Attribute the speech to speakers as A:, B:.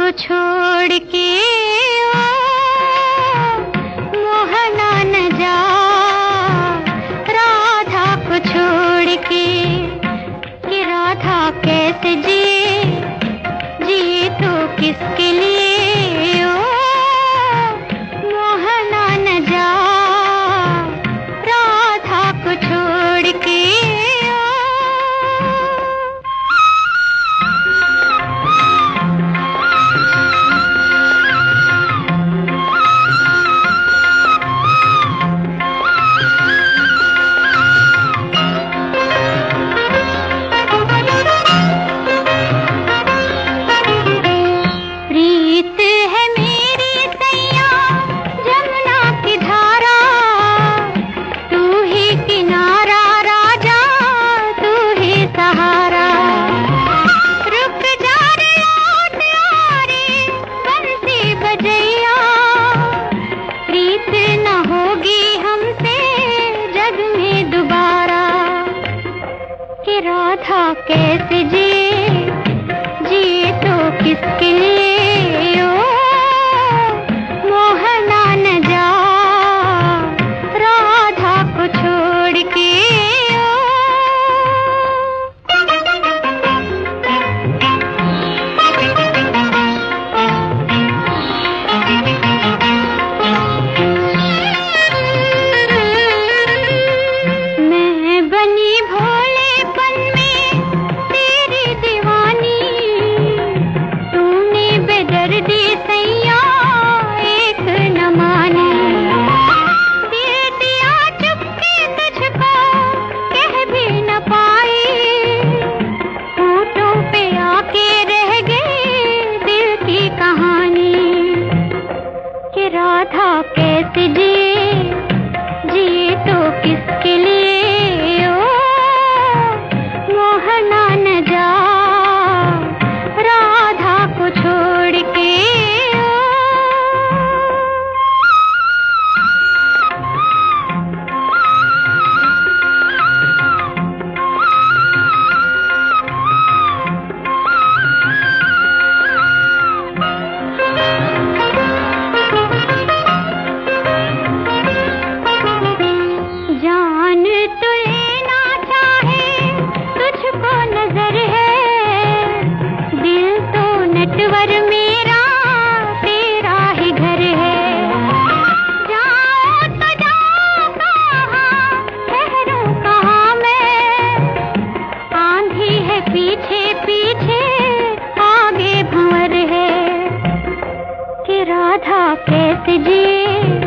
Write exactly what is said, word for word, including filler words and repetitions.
A: को छोड़ के ओ मोहना न जा, राधा को छोड़ के कि राधा कैसे जिए, जिए तो किसके लिए ओ मोहना न जा, राधा को छोड़ के राधा कैसे जिए, जिए तो किसके लिए ओ मोहना न जा, राधा को छोड़ के मैं बनी भोलेपन में तेरी दीवानी, तूने बेदर्दी सैया एक न मानी, दिल दिया चुपके तुझको कह भी न पाई, होठों पे आके रह गई दिल की कहानी कि राधा कैसे जिए, जिए तो किसके लिए ओ मोहना न जा, राधा को छोड़ के जान तू लेना चाहे तुझको नजर है, दिल तो नटवर मेरा तेरा ही घर है, जाओ तो जाओ कहाँ, ठहरूं कहाँ मैं, आंधी है पीछे पीछे आगे भंवर है कि राधा कैसे जिए,